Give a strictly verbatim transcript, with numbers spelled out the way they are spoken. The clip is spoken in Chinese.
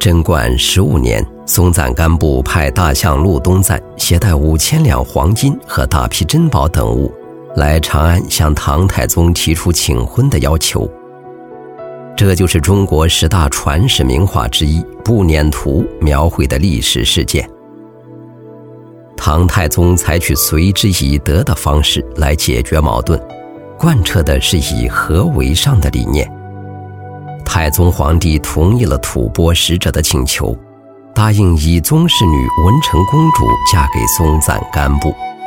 贞观十五年，松赞干布派大相陆东赞携带五千两黄金和大批珍宝等物来长安向唐太宗提出请婚的要求。这就是中国十大传世名画之一《步辇图》描绘的历史事件。唐太宗采取随之以德的方式来解决矛盾，贯彻的是以和为上的理念。太宗皇帝同意了吐蕃使者的请求，答应以宗室女文成公主嫁给松赞干布。